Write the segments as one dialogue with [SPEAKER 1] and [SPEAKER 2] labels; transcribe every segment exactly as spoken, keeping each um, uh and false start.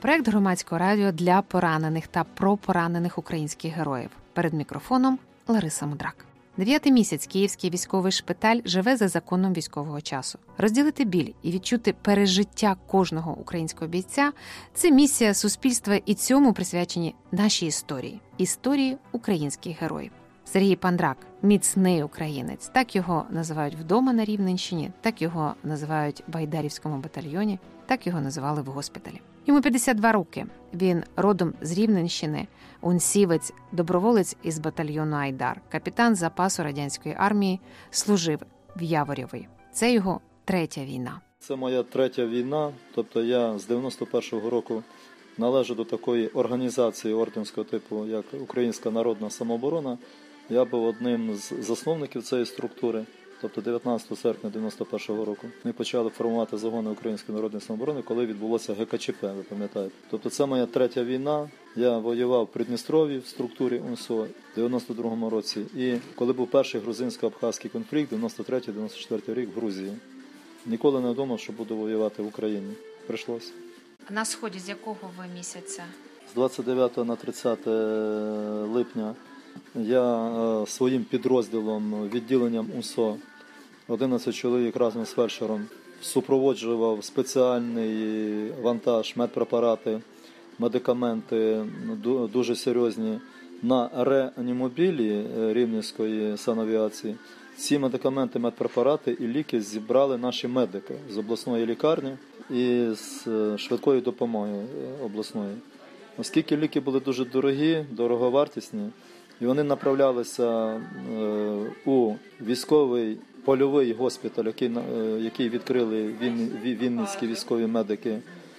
[SPEAKER 1] Проект громадського радіо для поранених та про поранених українських героїв. Перед мікрофоном Лариса Мудрак. Дев'ятий місяць Київський військовий шпиталь живе за законом військового часу. Розділити біль і відчути пережиття кожного українського бійця – це місія суспільства, і цьому присвячені наші історії. Історії українських героїв. Сергій Пандрак – міцний українець. Так його називають вдома на Рівненщині, так його називають в Айдарівському батальйоні, так його називали в госпіталі. Йому п'ятдесят два роки. Він родом з Рівненщини, унсівець, доброволець із батальйону Айдар, капітан запасу радянської армії, служив в Яворові. Це його третя війна.
[SPEAKER 2] Це моя третя війна, тобто я з дев'яносто першого року належу до такої організації орденського типу, як Українська народна самооборона. Я був одним з засновників цієї структури. Тобто дев'ятнадцятого серпня дев'яносто першого року ми почали формувати загони Української народної самооборони, коли відбулося ге ка че пе, ви пам'ятаєте. Тобто це моя третя війна. Я воював в Придністров'ї в структурі ун ес о в дев'яносто другому році. І коли був перший грузинсько-абхазький конфлікт, дев'яносто третій дев'яносто четвертий рік в Грузії. Ніколи не думав, що буду воювати в Україні. Прийшлося.
[SPEAKER 1] А на Сході з якого ви місяця?
[SPEAKER 2] З двадцять дев'ятого на тридцяте липня я своїм підрозділом, відділенням ун ес о, одинадцять чоловік разом з фельдшером супроводжував спеціальний вантаж, медпрепарати, медикаменти дуже серйозні на реанімобілі Рівненської санавіації. Ці медикаменти, медпрепарати і ліки зібрали наші медики з обласної лікарні і з швидкої допомоги обласної. Оскільки ліки були дуже дорогі, дороговартісні, і вони направлялися у військовий польовий госпіталь, який, який відкрили вінницькі військові медики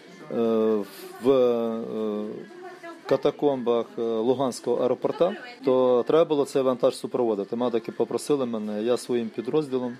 [SPEAKER 2] в катакомбах Луганського аеропорта, то треба було цей вантаж супроводити. Медики попросили мене, я своїм підрозділом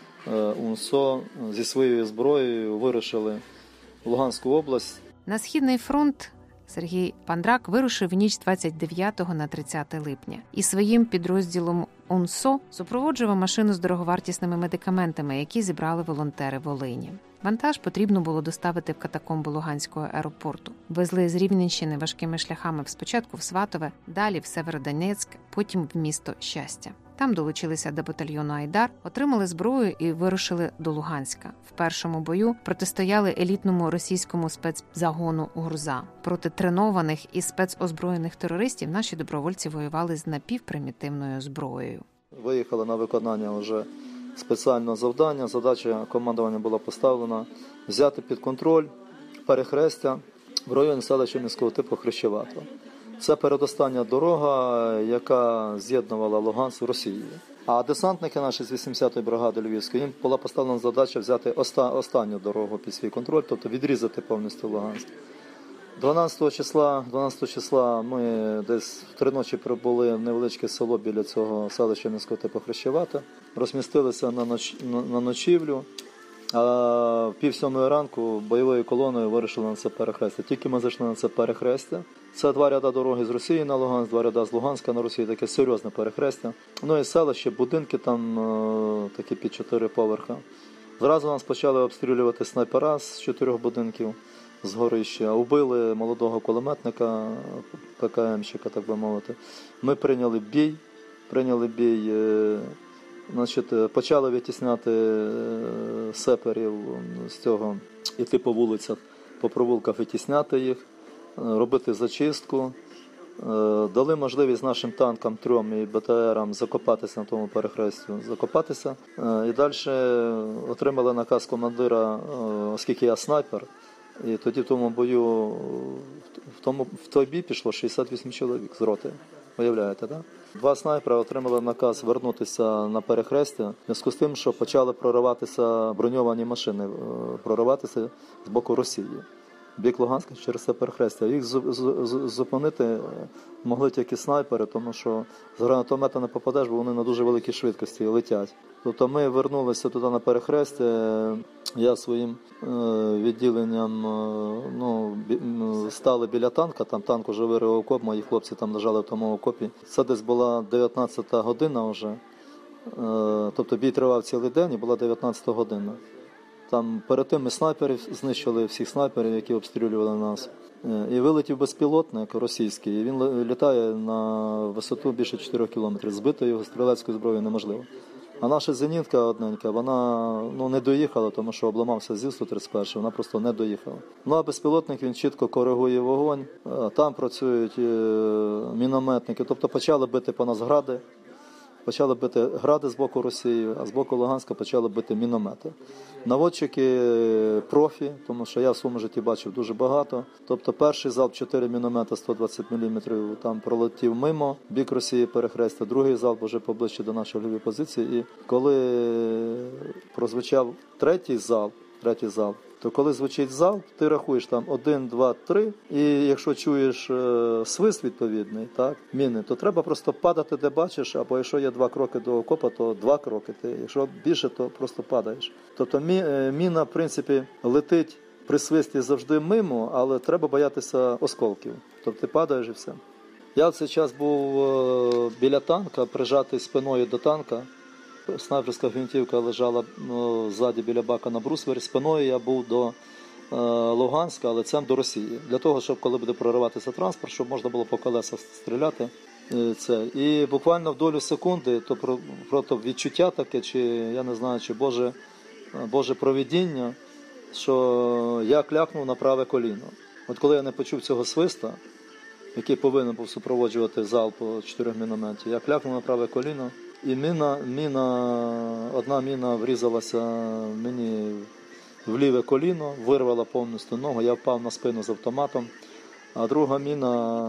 [SPEAKER 2] ун ес о зі своєю зброєю вирушили в Луганську область.
[SPEAKER 1] На Східний фронт Сергій Пандрак вирушив в ніч з двадцять дев'ятого на тридцяте липня і своїм підрозділом ун ес о супроводжував машину з дороговартісними медикаментами, які зібрали волонтери Волині. Вантаж потрібно було доставити в катакомбу Луганського аеропорту. Везли з Рівненщини важкими шляхами спочатку в Сватове, далі в Северодонецьк, потім в місто Щастя. Там долучилися до батальйону Айдар, отримали зброю і вирушили до Луганська. В першому бою протистояли елітному російському спецзагону «Гурза». Проти тренованих і спецозброєних терористів наші добровольці воювали з напівпримітивною зброєю.
[SPEAKER 2] Виїхали на виконання вже спеціального завдання. Задача командування була поставлена взяти під контроль перехрестя в районі селища міського типу Хрещевато. Це передостання дорога, яка з'єднувала Луганськ з Росією. А десантники наші з вісімдесятої бригади Львівської, їм була поставлена задача взяти оста, останню дорогу під свій контроль, тобто відрізати повністю Луганськ. дванадцятого числа, дванадцятого числа ми десь в три ночі прибули в невеличке село біля цього селища міського типу Хрещевато, розмістилися на, ноч, на, на ночівлю. А в пів сьомої ранку бойовою колоною вирішили на це перехрестя. Тільки ми зайшли на це перехрестя. Це два ряда дороги з Росії на Луганськ, два ряда з Луганська на Росію, таке серйозне перехрестя. Ну і селище, будинки там такі під чотири поверха. Зразу нас почали обстрілювати снайпера з чотирьох будинків з горища. Убили молодого кулеметника, пе ка емщика, так би мовити. Ми прийняли бій, прийняли бій. Значить, почали витісняти сеперів з цього, йти по вулицях, по провулках витісняти їх, робити зачистку. Дали можливість нашим танкам, трьом і бе те ерам закопатися на тому перехресті, закопатися. І далі отримали наказ командира, оскільки я снайпер, і тоді в тому бою, в, тому, в той бій пішло шістдесят вісім чоловік з роти. Уявляєте, так? Два снайпера отримали наказ вернутися на перехрестя, в зв'язку з тим, що почали прориватися броньовані машини, прориватися з боку Росії. Бік Луганська через це перехрестя. Їх зупинити могли тільки снайпери, тому що з гранатомета не попадеш, бо вони на дуже великій швидкості летять. Тобто ми вернулися туди на перехрестя, я своїм відділенням ну, стали біля танка, там танк уже вирив окоп, мої хлопці там лежали в тому окопі. Це десь була дев'ятнадцята година вже, тобто бій тривав цілий день і була дев'ятнадцята година. Там перед тим ми снайперів знищили, всіх снайперів, які обстрілювали нас. І вилетів безпілотник російський, і він літає на висоту більше чотирьох кілометрів. Збити його стрілецькою зброєю неможливо. А наша зенітка одненька, вона ну, не доїхала, тому що обламався зі сто тридцять перший, вона просто не доїхала. Ну а безпілотник, він чітко коригує вогонь, там працюють мінометники, тобто почали бити по нас гради. Почали бити гради з боку Росії, а з боку Луганська почали бити міномети. Наводчики профі, тому що я в своєму житті бачив дуже багато. Тобто перший залп чотири міномети сто двадцять міліметрів там пролетів мимо, бік Росії перехрестя, другий залп вже поближче до нашої лівої позиції. І коли прозвучав третій залп, третій залп, то коли звучить залп, ти рахуєш там один, два, три, і якщо чуєш е, свист відповідний, так, міни, то треба просто падати, де бачиш, або якщо є два кроки до окопа, то два кроки. Ти, якщо більше, то просто падаєш. Тобто мі, е, міна, в принципі, летить при свисті завжди мимо, але треба боятися осколків. Тобто ти падаєш і все. Я в цей час був е, біля танка, прижатий спиною до танка. Снайперська гвинтівка лежала ну, ззаді біля бака на брусвері. Спиною я був до е, Луганська, лицем до Росії. Для того, щоб коли буде прориватися транспорт, щоб можна було по колесах стріляти. Е, це. І буквально в долю секунди, то про, про то відчуття таке, чи я не знаю, чи Боже, Боже провидіння, що я клякнув на праве коліно. От коли я не почув цього свиста, який повинен був супроводжувати залп чотирьох мінометів, я клякнув на праве коліно. І міна, міна, одна міна врізалася мені в ліве коліно, вирвала повністю ногу, я впав на спину з автоматом, а друга міна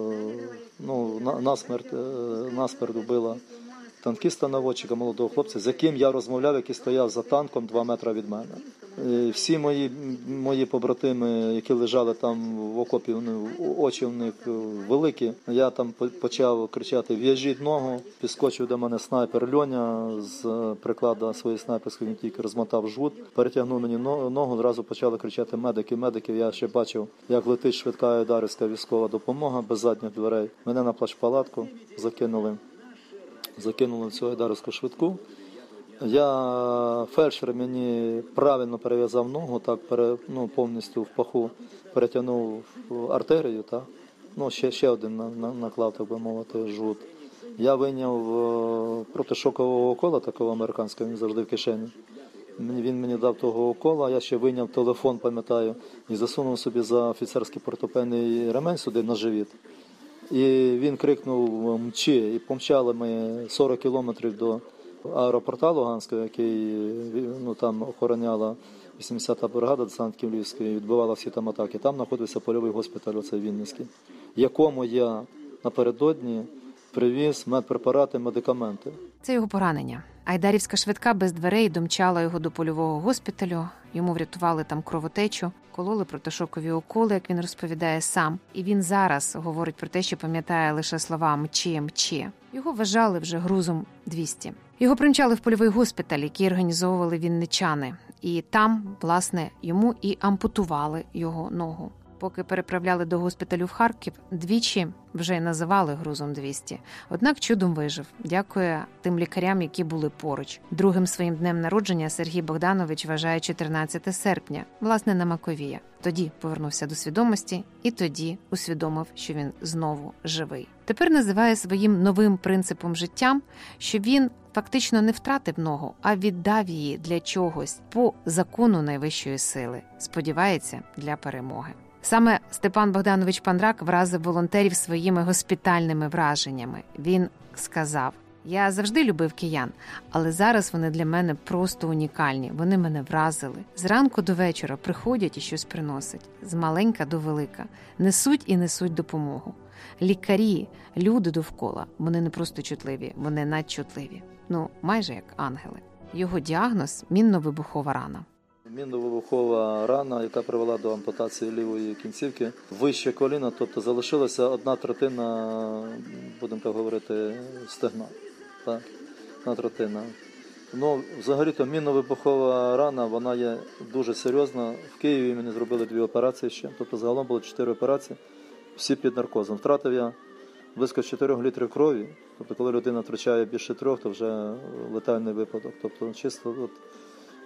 [SPEAKER 2] ну, насмерть, насмерть вбила танкіста-наводчика, молодого хлопця, з яким я розмовляв, який стояв за танком два метри від мене. І всі мої, мої побратими, які лежали там в окопі, вони, очі в них великі. Я там почав кричати «В'яжіть ногу!», підскочив до мене снайпер Льоня з приклада своєї снайперської гвинтівки, розмотав жгут, перетягнув мені ногу, одразу почали кричати «Медики, медики!». Я ще бачив, як летить швидка айдарівська військова допомога без задніх дверей. Мене на плащ-палатку закинули. Закинули в цю айдарівську швидку. Я, фельдшер мені правильно перев'язав ногу, так, пере, ну, повністю в паху перетягнув артерію, так. Ну, ще, ще один на, на, наклав, так би мовити, жгут. Я вийняв протишокового укола, такого американського, він завжди в кишені. Він мені дав того укола, я ще вийняв телефон, пам'ятаю, і засунув собі за офіцерський портопейний ремень сюди на живіт. І він крикнув «Мчи!» і помчали ми сорок кілометрів до аеропорта Луганського, який ну, там охороняла вісімдесята бригада десантників Львівської, відбивала всі там атаки. Там знаходився польовий госпіталь, оцей Вінницький, якому я напередодні привіз медпрепарати, медикаменти.
[SPEAKER 1] Це його поранення. Айдарівська швидка без дверей домчала його до польового госпіталю, йому врятували там кровотечу, кололи протишокові уколи, як він розповідає сам. І він зараз говорить про те, що пам'ятає лише слова «мчи, мчи». Його вважали вже грузом двісті. Його примчали в польовий госпіталь, який організовували вінничани. І там, власне, йому і ампутували його ногу. Поки переправляли до госпіталю в Харків, двічі вже й називали грузом двісті. Однак чудом вижив. Дякує тим лікарям, які були поруч. Другим своїм днем народження Сергій Богданович вважає чотирнадцяте серпня, власне, на Маковія. Тоді повернувся до свідомості і тоді усвідомив, що він знову живий. Тепер називає своїм новим принципом життя, що він фактично не втратив ногу, а віддав її для чогось по закону найвищої сили. Сподівається, для перемоги. Саме Степан Богданович Пандрак вразив волонтерів своїми госпітальними враженнями. Він сказав: «Я завжди любив киян, але зараз вони для мене просто унікальні. Вони мене вразили. Зранку до вечора приходять і щось приносять. З маленька до велика. Несуть і несуть допомогу. Лікарі, люди довкола, вони не просто чутливі, вони надчутливі. Ну, майже як ангели». Його діагноз – мінно-вибухова рана.
[SPEAKER 2] Мінно-вибухова рана, яка привела до ампутації лівої кінцівки, вище коліна, тобто залишилася одна третина, будемо так говорити, стегна. Так, одна третина. Ну, взагалі-то мінно-вибухова рана, вона є дуже серйозна. В Києві мені зробили дві операції ще, тобто загалом було чотири операції, всі під наркозом. Втратив я близько чотирьох літрів крові, тобто коли людина втрачає більше трьох, то вже летальний випадок. Тобто чисто от,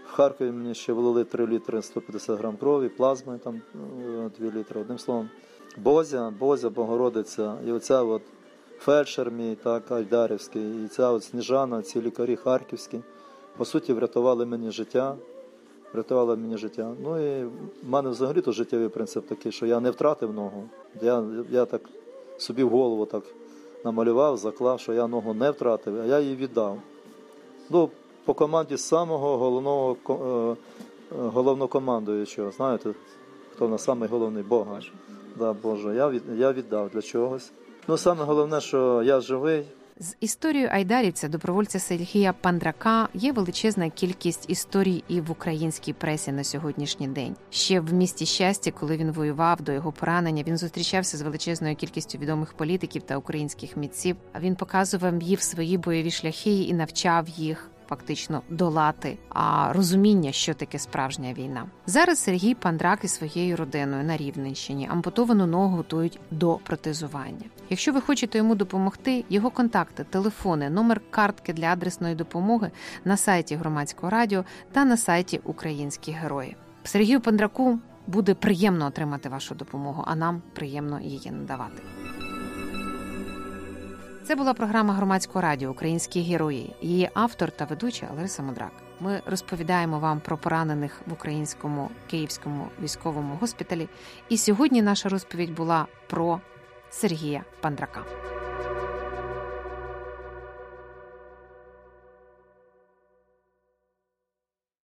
[SPEAKER 2] В Харкові мені ще влили три літри сто п'ятдесят грам крові, плазми, там два літри, одним словом. Бозя, Бозя, Богородиця, і оця от фельдшер мій, так, Айдарівський, і ця от Сніжана, ці лікарі харківські, по суті, врятували мені життя, врятували мені життя. Ну і в мене взагалі то життєвий принцип такий, що я не втратив ногу. Я, я так собі в голову так намалював, заклав, що я ногу не втратив, а я її віддав. Ну, по команді самого головного головнокомандуючого, знаєте, хто в нас самий головний? Бога. Да, Боже, я, від, я віддав для чогось. Ну, саме головне, що я живий.
[SPEAKER 1] З історією айдарівця, добровольця Сергія Пандрака, є величезна кількість історій і в українській пресі на сьогоднішній день. Ще в місті Щастя, коли він воював, до його поранення, він зустрічався з величезною кількістю відомих політиків та українських митців. Він показував їм свої бойові шляхи і навчав їх фактично долати, а розуміння, що таке справжня війна. Зараз Сергій Пандрак із своєю родиною на Рівненщині ампутовану ногу готують до протезування. Якщо ви хочете йому допомогти, його контакти, телефони, номер картки для адресної допомоги на сайті Громадського радіо та на сайті Українські герої. Сергію Пандраку буде приємно отримати вашу допомогу, а нам приємно її надавати. Це була програма Громадського радіо «Українські герої». Її автор та ведуча Лариса Мудрак. Ми розповідаємо вам про поранених в українському Київському військовому госпіталі. І сьогодні наша розповідь була про Сергія Пандрака.